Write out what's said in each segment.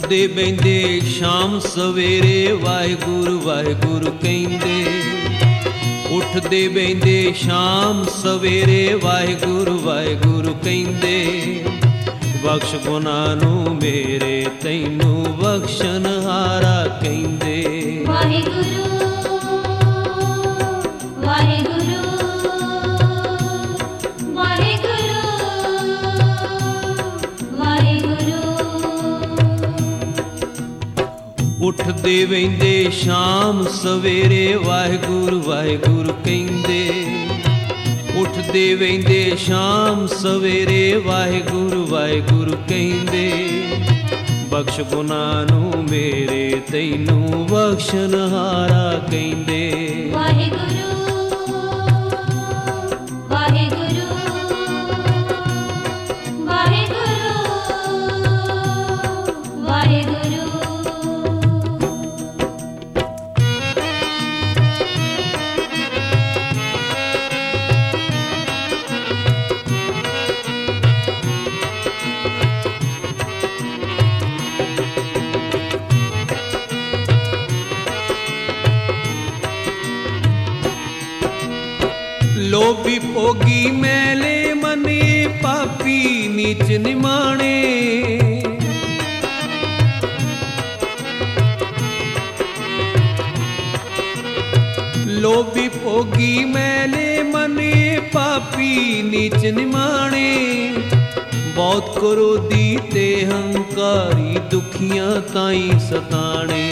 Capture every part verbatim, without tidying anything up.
ਉੱਠਦੇ ਬਹਿੰਦੇ ਸ਼ਾਮ ਸਵੇਰੇ ਵਾਹਿਗੁਰੂ ਵਾਹਿਗੁਰੂ ਕਹਿੰਦੇ। ਉੱਠਦੇ ਬਹਿੰਦੇ ਸ਼ਾਮ ਸਵੇਰੇ ਵਾਹਿਗੁਰੂ ਵਾਹਿਗੁਰੂ ਕਹਿੰਦੇ। ਬਖਸ਼ ਗੁਨਾਹ ਨੂੰ ਮੇਰੇ ਤੈਨੂੰ ਬਖਸ਼ਣਹਾਰਾ ਕਹਿੰਦੇ। ਵਾਹਿਗੁਰੂ ਵਾਹਿਗੁਰੂ ਵਾਹਿਗੁਰੂ ਵਾਹਿਗੁਰੂ। ਉੱਠਦੇ ਬਹਿੰਦੇ ਸ਼ਾਮ ਸਵੇਰੇ ਵਾਹਿਗੁਰੂ ਵਾਹਿਗੁਰੂ ਕਹਿੰਦੇ। ਉੱਠਦੇ ਬਹਿੰਦੇ ਸ਼ਾਮ ਸਵੇਰੇ ਵਾਹਿਗੁਰੂ ਵਾਹਿਗੁਰੂ ਕਹਿੰਦੇ। ਬਖਸ਼ ਗੁਨਾਹ ਨੂੰ ਮੇਰੇ ਤੈਨੂੰ ਬਖਸ਼ਣਹਾਰਾ ਕਹਿੰਦੇ। ਵਾਹਿਗੁਰੂ ਵਾਹਿਗੁਰੂ ਵਾਹਿਗੁਰੂ ਵਾਹਿਗੁਰੂ। ਲੋਭੀ ਭੋਗੀ ਮੈਲੇ ਮਨੇ ਪਾਪੀ ਨੀਚ ਨਿਮਾਣੇ। ਲੋਭੀ ਭੋਗੀ ਮੈਲੇ ਮਨੇ ਪਾਪੀ ਨੀਚ ਨਿਮਾਣੇ। ਬਹੁਤ ਕਰੋਧੀ ਤੇ ਹੰਕਾਰੀ ਦੁਖੀਆਂ ਤਾਈ ਸਤਾਣੇ।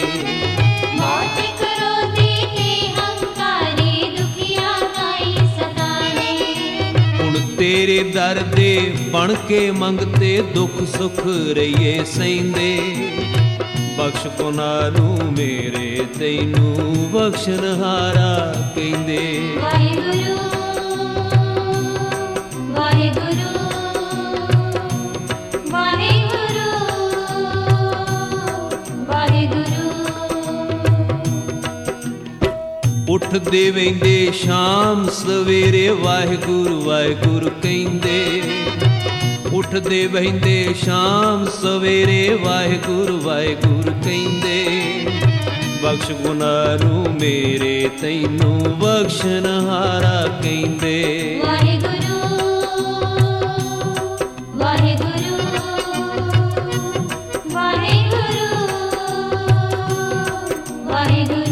ਤੇਰੇ ਦਰ ਦੇ ਬਣ ਕੇ ਮੰਗਤੇ ਦੁੱਖ ਸੁਖ ਰਹੀਏ ਸਹਿੰਦੇ। ਬਖਸ਼ ਗੁਨਾਹ ਨੂੰ ਮੇਰੇ ਤੈਨੂੰ ਬਖਸ਼ਣਹਾਰਾ ਕਹਿੰਦੇ। ਵਾਹਿਗੁਰੂ ਵਾਹਿਗੁਰੂ ਵਾਹਿਗੁਰੂ ਵਾਹਿਗੁਰੂ। ਉੱਠਦੇ ਬਹਿੰਦੇ ਸ਼ਾਮ ਸਵੇਰੇ ਵਾਹਿਗੁਰੂ ਵਾਹਿਗੁਰੂ ਕਹਿੰਦੇ। ਉੱਠਦੇ ਬਹਿੰਦੇ ਸ਼ਾਮ ਸਵੇਰੇ ਵਾਹਿਗੁਰੂ ਵਾਹਿਗੁਰੂ ਕਹਿੰਦੇ। ਬਖਸ਼ ਗੁਨਾਹ ਨੂੰ ਮੇਰੇ ਤੈਨੂੰ ਬਖਸ਼ਣਹਾਰਾ ਕਹਿੰਦੇ। ਵਾਹਿਗੁਰੂ ਵਾਹਿਗੁਰੂ ਵਾਹਿਗੁਰੂ ਵਾਹਿਗੁਰੂ।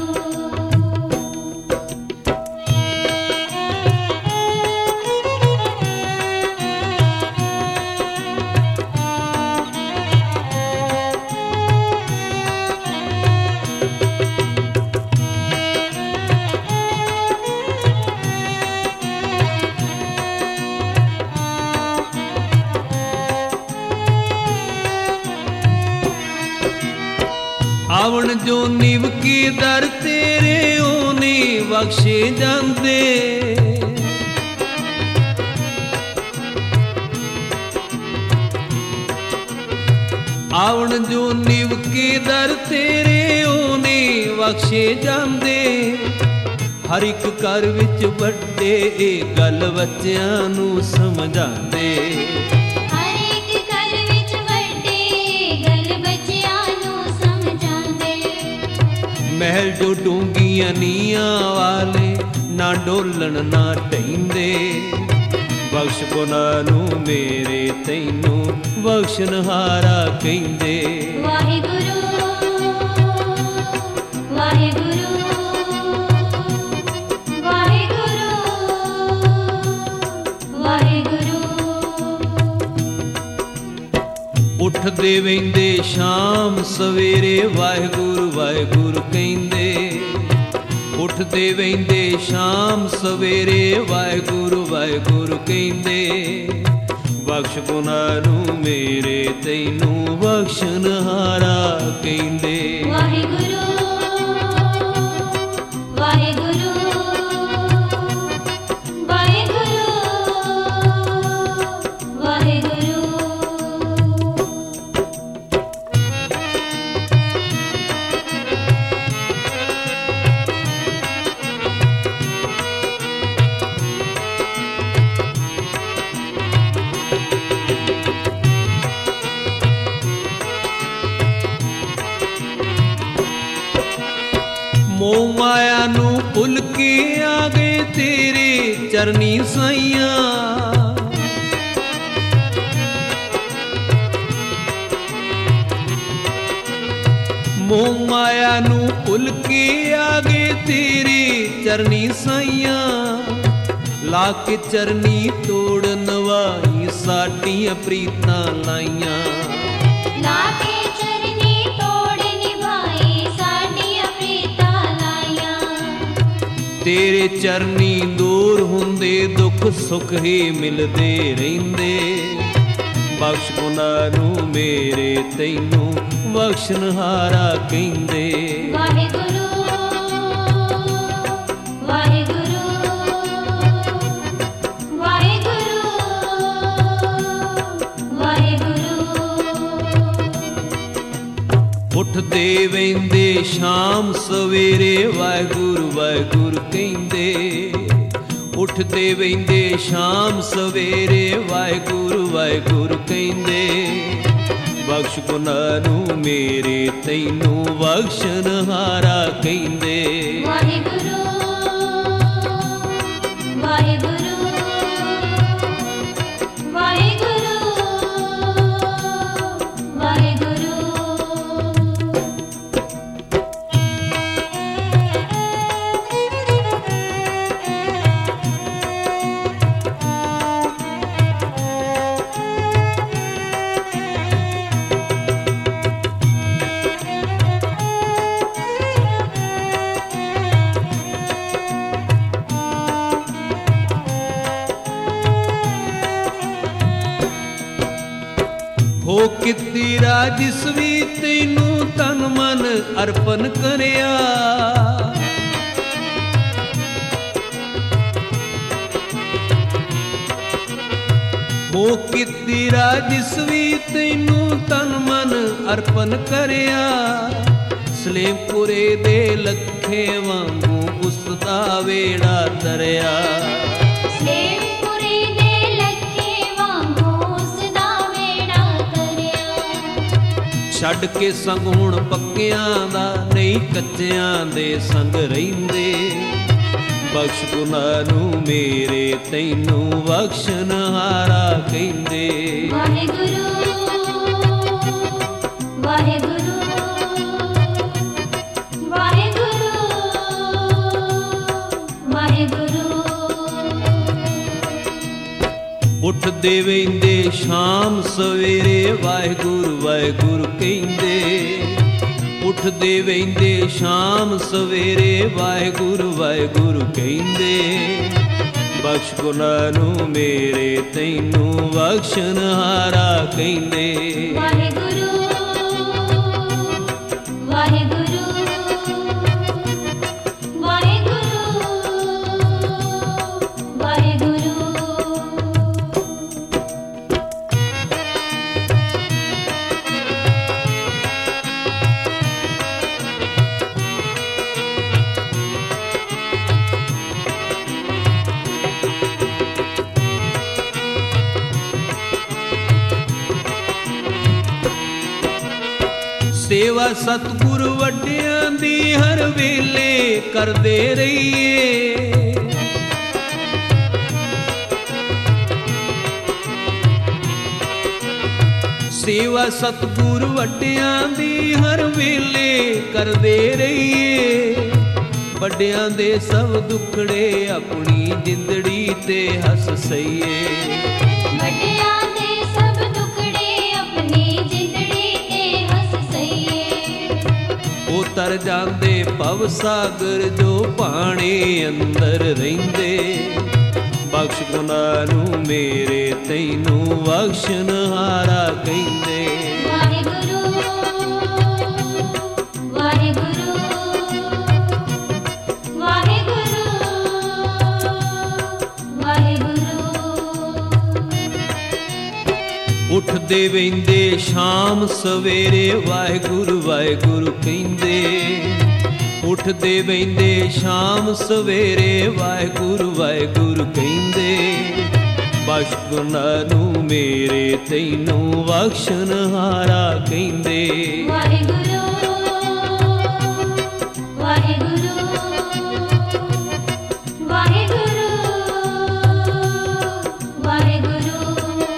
ਆਵਣ ਜੋ ਨਿਵ ਕੀ ਦਰ ਤੇਰੇ ਉਹਨੇ ਬਖਸ਼ੇ ਜਾਂਦੇ। ਆਵਣ ਜੋ ਨਿਵ ਕੀ ਦਰ ਤੇਰੇ ਉਹਨੇ ਬਖਸ਼ੇ ਜਾਂਦੇ। ਹਰ ਇੱਕ ਘਰ ਵਿੱਚ ਵੱਡੇ ਇਹ ਗੱਲ ਬੱਚਿਆਂ ਨੂੰ ਸਮਝਾਉਂਦੇ। ਮਹਿਲ ਜੋ ਡੂੰਘੀਆਂ ਨੀਆਂ ਵਾਲੇ ਨਾ ਡੋਲਣ ਨਾ ਢਹਿੰਦੇ। ਬਖਸ਼ ਗੁਨਾਹ ਨੂੰ ਮੇਰੇ ਤੈਨੂੰ ਬਖਸ਼ਣਹਾਰਾ ਕਹਿੰਦੇ। ਵਾਹਿਗੁਰੂ ਵਾਹਿਗੁਰੂ ਵਾਹਿਗੁਰੂ ਵਾਹਿਗੁਰੂ। ਉੱਠਦੇ ਬਹਿੰਦੇ ਸ਼ਾਮ ਸਵੇਰੇ ਵਾਹਿਗੁਰੂ ਵਾਹਿਗੁਰੂ ਕਹਿੰਦੇ। ਉੱਠਦੇ ਬਹਿੰਦੇ ਸ਼ਾਮ ਸਵੇਰੇ ਵਾਹਿਗੁਰੂ ਵਾਹਿਗੁਰੂ ਕਹਿੰਦੇ। ਬਖਸ਼ ਗੁਨਾਹ ਨੂੰ ਮੇਰੇ ਤੈਨੂੰ ਬਖਸ਼ਣਹਾਰਾ ਕਹਿੰਦੇ। ਵਾਹਿਗੁਰੂ ਵਾਹਿਗੁਰੂ ਵਾਹਿਗੁਰੂ ਵਾਹਿਗੁਰੂ। ਮੋਹ ਮਾਇਆ ਨੂੰ ਭੁੱਲ ਕੇ ਆ ਗਏ ਤੇਰੇ ਚਰਨੀ ਸਾਈਆਂ। ਮੋਹ ਮਾਇਆ ਨੂੰ ਭੁੱਲ ਕੇ ਆ ਗਏ ਤੇਰੇ ਚਰਨੀ ਸਾਈਆਂ। ਲਾ ਕੇ ਚਰਨੀ ਤੋੜ ਨਵਾਈ ਸਾਡੀਆਂ ਪ੍ਰੀਤਾਂ ਲਾਈਆਂ। ਲਾ ਕੇ ਚਰਨੀ ਤੋੜ ਨਿਭਾਈ ਸਾਡੀਆਂ ਪ੍ਰੀਤਾਂ ਲਾਈਆਂ। ਤੇਰੇ ਚਰਨੀ ਦੂਰ ਹੁੰਦੇ ਦੁੱਖ ਸੁੱਖ ਹੀ ਮਿਲਦੇ ਰਹਿੰਦੇ। ਬਖਸ਼ ਗੁਨਾਹ ਨੂੰ ਮੇਰੇ ਤੈਨੂੰ ਬਖਸ਼ਨਹਾਰਾ ਕਹਿੰਦੇ। ਵਾਹਿਗੁਰੂ ਵਾਹਿਗੁਰੂ ਵਾਹਿਗੁਰੂ ਵਾਹਿਗੁਰੂ। ਉੱਠਦੇ ਵਹਿੰਦੇ ਸ਼ਾਮ ਸਵੇਰੇ ਵਾਹਿਗੁਰੂ ਵਾਹਿਗੁਰੂ ਕਹਿੰਦੇ। ਉੱਠਦੇ ਵਹਿੰਦੇ ਸ਼ਾਮ ਸਵੇਰੇ ਵਾਹਿਗੁਰੂ ਵਾਹਿਗੁਰੂ ਕਹਿੰਦੇ। ਬਖਸ਼ ਗੁਨਾਹ ਨੂੰ ਮੇਰੇ ਤੈਨੂੰ ਬਖਸ਼ਨਹਾਰਾ ਕਹਿੰਦੇ। ਵਾਹਿਗੁਰੂ ਵਾਹਿਗੁਰੂ ਵਾਹਿਗੁਰੂ ਵਾਹਿਗੁਰੂ। ਹੋ ਕੀਤੀ ਰਾਜਿਸ ਵੀ ਤੈਨੂੰ ਤਨ ਮਨ ਅਰਪਣ ਕਰਿਆ। ਹੋ ਕੀਤੀ ਰਾਜਿਸ ਵੀ ਤੈਨੂੰ ਤਨ ਮਨ ਅਰਪਣ ਕਰਿਆ। ਸਲੇਮਪੁਰੇ ਦੇ ਲੱਖੇ ਵਾਂਗੂ ਉਸ ਦਾ ਵੇੜਾ ਤਰਿਆ। ਸਲੇਮਪੁਰੇ ਦੇ ਲੱਖੇ ਵਾਂਗੂ ਉਸ ਦਾ ਵੇੜਾ ਤਰਿਆ। ਛੱਡ ਕੇ ਸੰਗ ਹੁਣ ਪੱਕਿਆਂ ਦਾ ਨਹੀਂ ਕੱਚਿਆਂ ਦੇ ਸੰਗ ਰਹਿੰਦੇ। ਬਖਸ਼ ਗੁਨਾਹ ਨੂੰ ਮੇਰੇ ਤੈਨੂੰ ਬਖਸ਼ਨਹਾਰਾ ਕਹਿੰਦੇ। ਵਾਹਿਗੁਰੂ ਵਾਹਿਗੁਰੂ ਵਾਹਿਗੁਰੂ ਵਾਹਿਗੁਰੂ। ਉੱਠਦੇ ਵਹਿੰਦੇ ਸ਼ਾਮ ਸਵੇਰੇ ਵਾਹਿਗੁਰੂ ਵਾਹਿਗੁਰੂ ਕਹਿੰਦੇ। ਉੱਠਦੇ ਵਹਿੰਦੇ ਸ਼ਾਮ ਸਵੇਰੇ ਵਾਹਿਗੁਰੂ ਵਾਹਿਗੁਰੂ ਕਹਿੰਦੇ। ਬਖਸ਼ ਗੁਨਾਹ ਨੂੰ ਮੇਰੇ ਤੈਨੂੰ ਬਖਸ਼ਨਹਾਰਾ ਕਹਿੰਦੇ। ਵਾਹਿਗੁਰੂ ਵਾਹਿਗੁਰੂ ਵਾਹਿਗੁਰੂ ਵਾਹਿਗੁਰੂ। ਸੇਵਾ ਸਤਿਗੁਰ ਵੱਡਿਆਂ ਦੀ ਹਰ ਵੇਲੇ ਕਰਦੇ ਰਹੀਏ। ਸੇਵਾ ਸਤਿਗੁਰ ਵੱਡਿਆਂ ਦੀ ਹਰ ਵੇਲੇ ਕਰਦੇ ਰਹੀਏ। ਵੱਡਿਆਂ ਦੇ ਸਭ ਦੁੱਖੜੇ ਆਪਣੀ ਜਿੰਦੜੀ ਤੇ ਹੱਸ ਸਹੀਏ। ਵੱਡਿਆਂ ਦੇ ਸਭ ਦੁੱਖੜੇ ਆਪਣੀ ਜਿੰਦੜੀ ਤੇ ਹੱਸ ਸਹੀਏ। ਉਹ ਤਰ ਜਾਂਦੇ ਭਵ ਸਾਗਰ ਜੋ ਪਾਣੀ ਅੰਦਰ ਰਹਿੰਦੇ। ਬਖਸ਼ ਗੁਨਾਹ ਨੂੰ ਮੇਰੇ ਤੈਨੂੰ ਬਖਸ਼ਨਹਾਰਾ ਕਹਿੰਦੇ। ਵਾਹਿਗੁਰੂ ਵਾਹਿਗੁਰੂ ਵਾਹਿਗੁਰੂ ਵਾਹਿਗੁਰੂ। ਉੱਠਦੇ ਵਹਿੰਦੇ ਸ਼ਾਮ ਸਵੇਰੇ ਵਾਹਿਗੁਰੂ ਵਾਹਿਗੁਰੂ ਕਹਿੰਦੇ। ਉੱਠਦੇ ਵਹਿੰਦੇ ਸ਼ਾਮ ਸਵੇਰੇ ਵਾਹਿਗੁਰੂ ਵਾਹਿਗੁਰੂ ਕਹਿੰਦੇ। ਬਖਸ਼ ਗੁਨਾਹ ਨੂੰ ਮੇਰੇ ਤੈਨੂੰ ਬਖਸ਼ਨਹਾਰਾ ਕਹਿੰਦੇ। ਵਾਹਿਗੁਰੂ ਵਾਹਿਗੁਰੂ ਵਾਹਿਗੁਰੂ ਵਾਹਿਗੁਰੂ ਵਾਹਿਗੁਰੂ।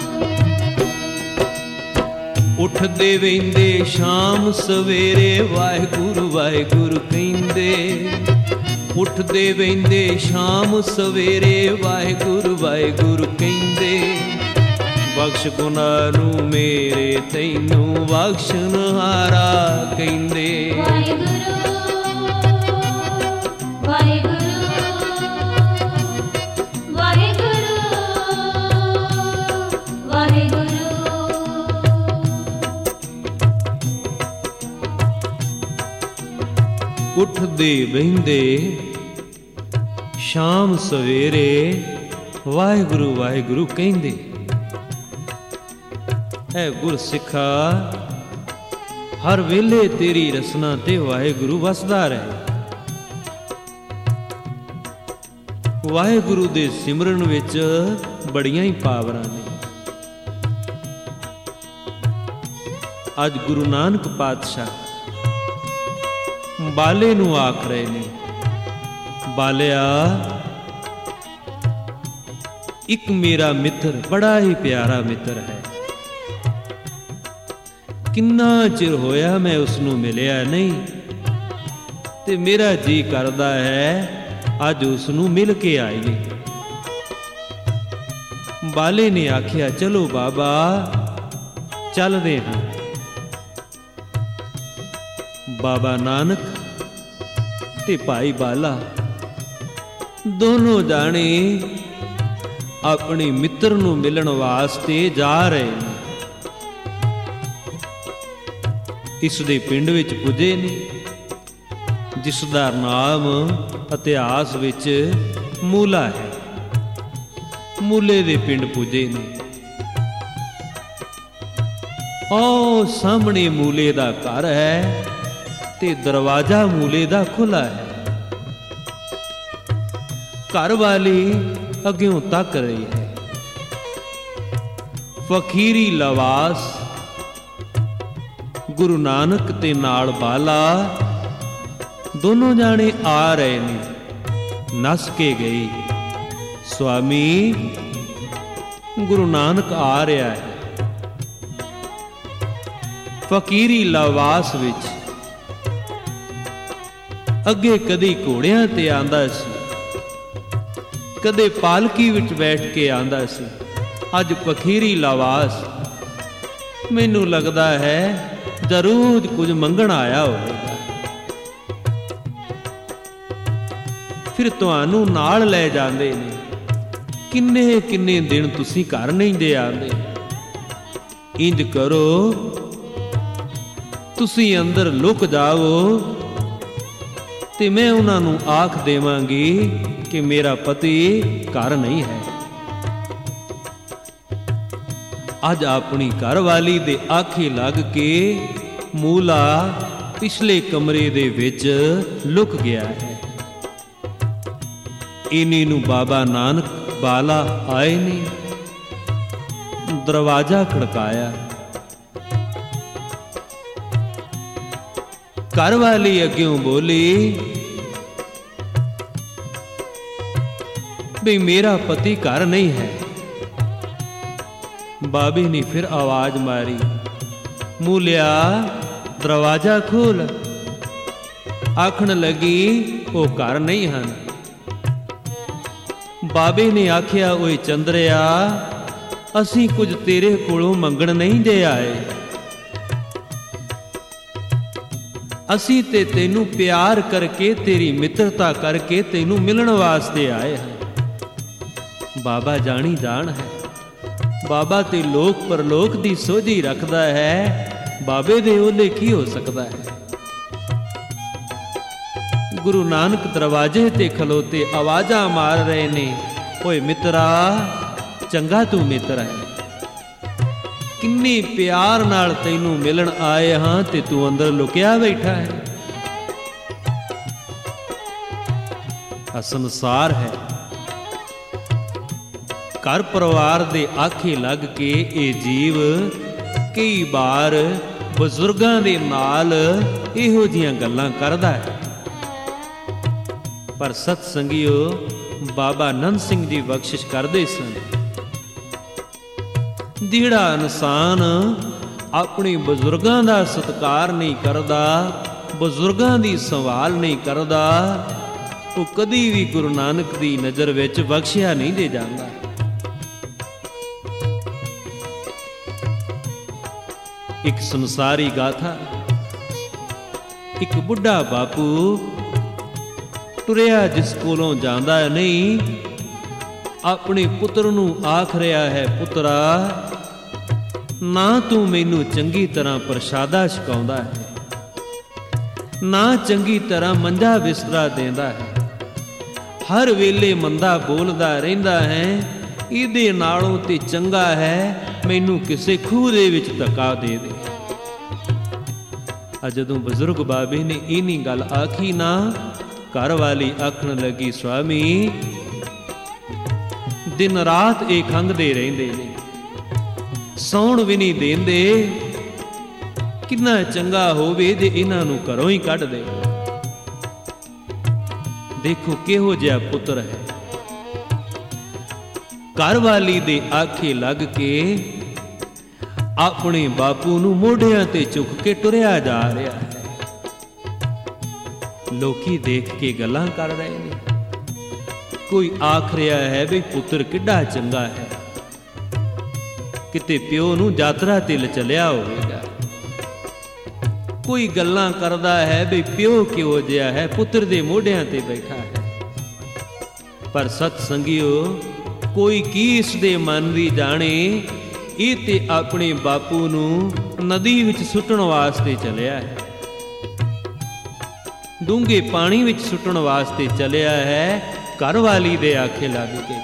ਉੱਠਦੇ ਵਹਿੰਦੇ ਸ਼ਾਮ ਸਵੇਰੇ ਵਾਹਿਗੁਰੂ ਵਾਹਿਗੁਰੂ ਕਹਿੰਦੇ। ਉੱਠਦੇ ਵਹਿੰਦੇ ਸ਼ਾਮ ਸਵੇਰੇ ਵਾਹਿਗੁਰੂ ਵਾਹਿਗੁਰੂ ਕਹਿੰਦੇ। ਬਖਸ਼ ਗੁਨਾਹ ਨੂੰ ਮੇਰੇ ਤੈਨੂੰ ਬਖਸ਼ਣਹਾਰਾ ਕਹਿੰਦੇ। ਵਾਹਿਗੁਰੂ ਵਾਹਿਗੁਰੂ ਵਾਹਿਗੁਰੂ ਵਾਹਿਗੁਰੂ। ਉੱਠਦੇ ਬਹਿੰਦੇ ਸ਼ਾਮ ਸਵੇਰੇ ਵਾਹਿਗੁਰੂ ਵਾਹਿਗੁਰੂ ਕਹਿੰਦੇ। ਐ ਗੁਰਸਿੱਖਾ ਹਰ ਵੇਲੇ ਤੇਰੀ ਰਸਨਾ ਤੇ ਵਾਹਿਗੁਰੂ ਵਸਦਾ ਰਹੇ। ਵਾਹਿਗੁਰੂ ਦੇ ਸਿਮਰਨ ਵਿੱਚ ਬੜੀਆਂ ਹੀ ਪਾਵਰਾਂ ਨੇ। ਅੱਜ ਗੁਰੂ ਨਾਨਕ ਪਾਤਸ਼ਾਹ ਬਾਲੇ ਨੂੰ ਆਖ ਰਹੇ ਨੇ, ਬਾਲਿਆ ਇੱਕ ਮੇਰਾ ਮਿੱਤਰ ਬੜਾ ਹੀ ਪਿਆਰਾ ਮਿੱਤਰ ਹੈ। ਕਿੰਨਾ ਚਿਰ ਹੋਇਆ ਮੈਂ ਉਸ ਨੂੰ ਮਿਲਿਆ ਨਹੀਂ ਤੇ ਮੇਰਾ ਜੀ ਕਰਦਾ ਹੈ ਅੱਜ ਉਸ ਨੂੰ ਮਿਲ ਕੇ ਆਈਏ। ਬਾਲੇ ਨੇ ਆਖਿਆ ਚਲੋ ਬਾਬਾ ਚੱਲਦੇ ਹਾਂ। ਬਾਬਾ ਨਾਨਕ ਤੇ ਭਾਈ ਬਾਲਾ ਦੋਨੋਂ ਜਾਣੇ ਆਪਣੇ ਮਿੱਤਰ ਨੂੰ ਮਿਲਣ ਵਾਸਤੇ ਜਾ ਰਹੇ ਨੇ। ਇਸ ਦੇ ਪਿੰਡ ਵਿੱਚ ਪੁੱਜੇ ਨੇ ਜਿਸ ਦਾ ਨਾਮ ਇਤਿਹਾਸ ਵਿੱਚ ਮੂਲਾ ਹੈ। ਮੂਲੇ ਦੇ ਪਿੰਡ ਪੁੱਜੇ ਨੇ। ਉਹ ਸਾਹਮਣੇ ਮੂਲੇ ਦਾ ਘਰ ਹੈ ਤੇ ਦਰਵਾਜ਼ਾ ਮੂਲੇ ਦਾ ਖੁੱਲਾ ਹੈ। ਘਰ ਵਾਲੀ ਅੱਗਿਓਂ ਤੱਕ ਰਹੀ ਹੈ। ਫਕੀਰੀ ਲਵਾਸ ਗੁਰੂ ਨਾਨਕ ਤੇ ਨਾਲ ਬਾਲਾ ਦੋਨੋਂ ਜਾਣੇ ਆ ਰਹੇ ਨੇ। ਨੱਸ ਕੇ ਗਈ, ਸੁਆਮੀ ਗੁਰੂ ਨਾਨਕ ਆ ਰਿਹਾ ਹੈ। ਫਕੀਰੀ ਲਵਾਸ ਵਿੱਚ ਅੱਗੇ ਕਦੀ ਘੋੜਿਆਂ ਤੇ ਆਂਦਾ ਸੀ, ਕਦੇ ਪਾਲਕੀ ਵਿੱਚ ਬੈਠ ਕੇ ਆਂਦਾ ਸੀ। ਅੱਜ ਫਕੀਰੀ ਲਵਾਸ ਮੈਨੂੰ ਲੱਗਦਾ ਹੈ ਜ਼ਰੂਰ ਕੁਝ ਮੰਗਣ ਆਇਆ ਹੋਵੇਗਾ। ਫਿਰ ਤੁਹਾਨੂੰ ਨਾਲ ਲੈ ਜਾਂਦੇ ਨੇ। ਕਿੰਨੇ ਕਿੰਨੇ ਦਿਨ ਤੁਸੀਂ ਘਰ ਨਹੀਂ ਦੇ ਆਉਂਦੇ। ਇੰਜ ਕਰੋ ਤੁਸੀਂ ਅੰਦਰ ਲੁਕ ਜਾਓ ਤੇ ਮੈਂ ਉਹਨਾਂ ਨੂੰ ਆਖ ਦੇਵਾਂਗੀ ਕਿ ਮੇਰਾ ਪਤੀ ਘਰ ਨਹੀਂ ਹੈ। ਅੱਜ ਆਪਣੀ ਘਰਵਾਲੀ ਦੇ ਆਖੇ ਲੱਗ ਕੇ ਮੂਲਾ ਪਿਛਲੇ ਕਮਰੇ ਦੇ ਵਿੱਚ ਲੁਕ ਗਿਆ ਹੈ। ਇਨੀ ਨੂੰ ਬਾਬਾ ਨਾਨਕ ਬਾਲਾ ਆਏ ਨੇ। ਦਰਵਾਜ਼ਾ ਖੜਕਾਇਆ। ਘਰਵਾਲੀ ਅੱਗਿਓਂ ਬੋਲੀ ਵੀ ਮੇਰਾ ਪਤੀ ਘਰ ਨਹੀਂ ਹੈ। ਬਾਬੇ ਨੇ ਫਿਰ ਆਵਾਜ਼ ਮਾਰੀ, ਮੂਲਿਆ ਦਰਵਾਜ਼ਾ ਖੋਲ। ਆਖਣ ਲੱਗੀ ਉਹ ਘਰ ਨਹੀਂ ਹਨ। ਬਾਬੇ ਨੇ ਆਖਿਆ ਓਏ ਚੰਦਰਿਆ ਅਸੀਂ ਕੁਝ ਤੇਰੇ ਕੋਲੋਂ ਮੰਗਣ ਨਹੀਂ ਦੇ ਆਏ। ਅਸੀਂ ਤੇ ਤੈਨੂੰ ਪਿਆਰ ਕਰਕੇ ਤੇਰੀ ਮਿੱਤਰਤਾ ਕਰਕੇ ਤੈਨੂੰ ਮਿਲਣ ਵਾਸਤੇ ਆਏ ਹਾਂ। ਬਾਬਾ ਜਾਣੀ ਜਾਣ ਹੈ। ਬਾਬਾ ਤੇ ਲੋਕ ਪਰਲੋਕ ਦੀ ਸੋਝੀ ਰੱਖਦਾ ਹੈ। ਬਾਬੇ ਦੇ ਓਲੇ ਕੀ ਹੋ ਸਕਦਾ ਹੈ। ਗੁਰੂ ਨਾਨਕ ਦਰਵਾਜ਼ੇ ਤੇ ਖਲੋਤੇ ਆਵਾਜ਼ਾਂ ਮਾਰ ਰਹੇ ਨੇ, ਓਏ ਮਿੱਤਰਾ ਚੰਗਾ ਤੂੰ ਮਿੱਤਰ ਹੈ। ਕਿੰਨੇ ਪਿਆਰ ਨਾਲ ਤੈਨੂੰ ਮਿਲਣ ਆਏ ਹਾਂ ਤੇ ਤੂੰ ਅੰਦਰ ਲੁਕਿਆ ਬੈਠਾ ਹੈ। ਆ ਸੰਸਾਰ ਹੈ। ਘਰ ਪਰਿਵਾਰ ਦੇ ਆਖੇ ਲੱਗ ਕੇ ਇਹ ਜੀਵ ਕਈ ਵਾਰ ਬਜ਼ੁਰਗਾਂ ਦੇ ਨਾਲ ਇਹੋ ਜੀਆਂ ਗੱਲਾਂ ਕਰਦਾ ਹੈ। ਪਰ ਸਤ ਸੰਗਿਓ ਬਾਬਾ ਨੰਦ ਸਿੰਘ ਜੀ ਬਖਸ਼ਿਸ਼ ਕਰਦੇ ਸਨ। ਜਿਹੜਾ ਇਨਸਾਨ ਆਪਣੇ ਬਜ਼ੁਰਗਾਂ ਦਾ ਸਤਿਕਾਰ ਨਹੀਂ ਕਰਦਾ, ਬਜ਼ੁਰਗਾਂ ਦੀ ਸੰਭਾਲ ਨਹੀਂ ਕਰਦਾ, ਉਹ ਕਦੀ ਵੀ ਗੁਰੂ ਨਾਨਕ ਦੀ ਨਜ਼ਰ ਵਿੱਚ ਬਖਸ਼ਿਆ ਨਹੀਂ ਦੇ ਜਾਂਦਾ। ਇੱਕ ਸੰਸਾਰੀ ਗਾਥਾ। ਇੱਕ ਬੁੱਢਾ ਬਾਪੂ ਟੁਰਿਆ ਜਿਸ ਕੋਲੋਂ ਜਾਂਦਾ ਨਹੀਂ, ਆਪਣੇ ਪੁੱਤਰ ਨੂੰ ਆਖ ਰਿਹਾ ਹੈ, ਪੁੱਤਰਾ ਨਾ ਤੂੰ ਮੈਨੂੰ ਚੰਗੀ ਤਰ੍ਹਾਂ ਪ੍ਰਸ਼ਾਦਾ ਛਕਾਉਂਦਾ ਹੈ, ਨਾ ਚੰਗੀ ਤਰ੍ਹਾਂ ਮੰਜਾ ਬਿਸਤਰਾ ਦੇਂਦਾ ਹੈ, ਹਰ ਵੇਲੇ ਮੰਦਾ ਬੋਲਦਾ ਰਹਿੰਦਾ ਹੈ, ਇਹਦੇ ਨਾਲੋਂ ਤੇ ਚੰਗਾ ਹੈ ਮੈਨੂੰ ਕਿਸੇ ਖੂਹ ਦੇ ਵਿੱਚ ਧੱਕਾ ਦੇ ਦੇ। ਆ ਜਦੋਂ ਬਜ਼ੁਰਗ ਬਾਬੇ ਨੇ ਇਹਨੀ ਗੱਲ ਆਖੀ ਨਾ, ਘਰ ਵਾਲੀ ਆਖਣ ਲੱਗੀ, ਸੁਆਮੀ ਦਿਨ ਰਾਤ ਇਹ ਖੰਘਦੇ ਰਹਿੰਦੇ ਨੇ, ਸੌਣ ਵੀ ਨਹੀਂ ਦੇਂਦੇ, ਕਿੰਨਾ ਚੰਗਾ ਹੋਵੇ ਜੇ ਇਹਨਾਂ ਨੂੰ ਘਰੋਂ ਹੀ ਕੱਢ ਦੇ। ਦੇਖੋ ਕਿਹੋ ਜਿਹਾ ਪੁੱਤਰ ਹੈ। ਘਰ ਵਾਲੀ ਦੇ ਆਖੇ ਲੱਗ ਕੇ ਆਪਣੇ ਬਾਪੂ ਨੂੰ ਮੋਢਿਆਂ ਤੇ ਚੁੱਕ ਕੇ ਟੁਰਿਆ ਜਾ ਰਿਹਾ ਹੈ। ਲੋਕੀ ਦੇਖ ਕੇ ਗੱਲਾਂ ਕਰ ਰਹੇ ਨੇ। ਕੋਈ ਆਖ ਰਿਹਾ ਹੈ ਵੀ ਪੁੱਤਰ ਕਿੱਡਾ ਚੰਗਾ ਹੈ, ਕਿਤੇ ਪਿਓ ਨੂੰ ਯਾਤਰਾ ਤੇ ਲਿਚਲਿਆ ਹੋਵੇਗਾ। ਕੋਈ ਗੱਲਾਂ ਕਰਦਾ ਹੈ ਵੀ ਪਿਓ ਕਿਹੋ ਜਿਹਾ ਹੈ, ਪੁੱਤਰ ਦੇ ਮੋਢਿਆਂ ਤੇ ਬੈਠਾ ਹੈ। ਪਰ ਸਤ ਸੰਗਿਓ ਕੋਈ ਕੀ ਇਸ ਦੇ ਮਨ ਦੀ ਜਾਣੇ, ਇਹ ਤੇ ਆਪਣੇ ਬਾਪੂ ਨੂੰ ਨਦੀ ਵਿੱਚ ਸੁੱਟਣ ਵਾਸਤੇ ਚਲਿਆ ਹੈ, ਡੂੰਘੇ ਪਾਣੀ ਵਿੱਚ ਸੁੱਟਣ ਵਾਸਤੇ ਚਲਿਆ ਹੈ। ਘਰ ਵਾਲੀ ਦੇ ਆਖੇ ਲੱਗ ਕੇ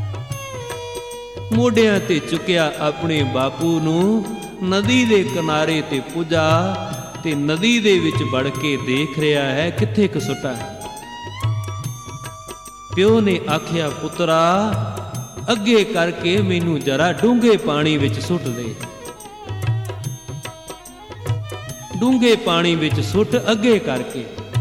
ਮੋਢਿਆਂ ਤੇ ਚੁੱਕਿਆ ਆਪਣੇ ਬਾਪੂ ਨੂੰ ਨਦੀ ਦੇ ਕਿਨਾਰੇ ਤੇ ਪੁੱਜਾ ਤੇ ਨਦੀ ਦੇ ਵਿੱਚ ਵੜ ਕੇ ਦੇਖ ਰਿਹਾ ਹੈ ਕਿੱਥੇ ਕੁ ਸੁੱਟਾਂ। ਪਿਓ ਨੇ ਆਖਿਆ, ਪੁੱਤਰਾ ਅੱਗੇ ਕਰਕੇ ਮੈਨੂੰ ਜਰਾ ਡੂੰਘੇ ਪਾਣੀ ਵਿੱਚ ਸੁੱਟ ਦੇ। ਡੂੰਘੇ ਪਾਣੀ ਵਿੱਚ ਸੁੱਟ ਅੱਗੇ ਕਰਕੇ।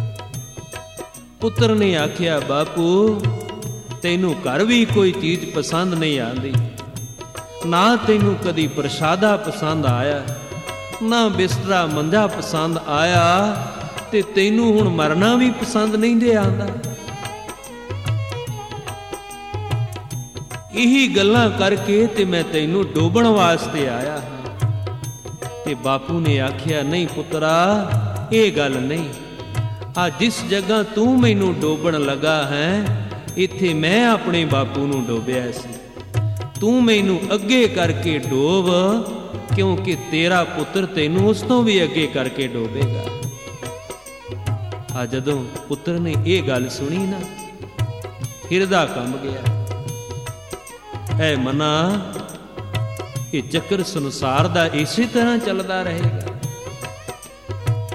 ਪੁੱਤਰ ਨੇ ਆਖਿਆ, ਬਾਪੂ ਤੈਨੂੰ ਘਰ ਵੀ ਕੋਈ ਚੀਜ਼ ਪਸੰਦ ਨਹੀਂ ਆਉਂਦੀ, ਨਾ ਤੈਨੂੰ ਕਦੀ ਪ੍ਰਸ਼ਾਦਾ ਪਸੰਦ ਆਇਆ, ਨਾ ਬਿਸਤਰਾ ਮੰਜਾ ਪਸੰਦ ਆਇਆ, ਤੇ ਤੈਨੂੰ ਹੁਣ ਮਰਨਾ ਵੀ ਪਸੰਦ ਨਹੀਂ ਦੇ ਆਉਂਦਾ। ਇਹੀ ਗੱਲਾਂ ਕਰਕੇ ਤੇ ਮੈਂ ਤੈਨੂੰ ਡੋਬਣ ਵਾਸਤੇ ਆਇਆ ਹਾਂ। ਤੇ ਬਾਪੂ ਨੇ ਆਖਿਆ, ਨਹੀਂ ਪੁੱਤਰਾ ਇਹ ਗੱਲ ਨਹੀਂ, ਆ ਜਿਸ ਜਗ੍ਹਾ ਤੂੰ ਮੈਨੂੰ ਡੋਬਣ ਲੱਗਾ ਹੈ, ਇੱਥੇ ਮੈਂ ਆਪਣੇ ਬਾਪੂ ਨੂੰ ਡੋਬਿਆ ਸੀ। ਤੂੰ ਮੈਨੂੰ ਅੱਗੇ ਕਰਕੇ ਡੋਬ, ਕਿਉਂਕਿ ਤੇਰਾ ਪੁੱਤਰ ਤੈਨੂੰ ਉਸ ਤੋਂ ਵੀ ਅੱਗੇ ਕਰਕੇ ਡੋਬੇਗਾ। ਆ ਜਦੋਂ ਪੁੱਤਰ ਨੇ ਇਹ ਗੱਲ ਸੁਣੀ ਨਾ, ਹਿਰਦਾ ਕੰਬ ਗਿਆ। ਐ ਮਨਾ, ਇਹ ਚੱਕਰ ਸੰਸਾਰ ਦਾ ਇਸੇ ਤਰ੍ਹਾਂ ਚੱਲਦਾ ਰਹੇਗਾ।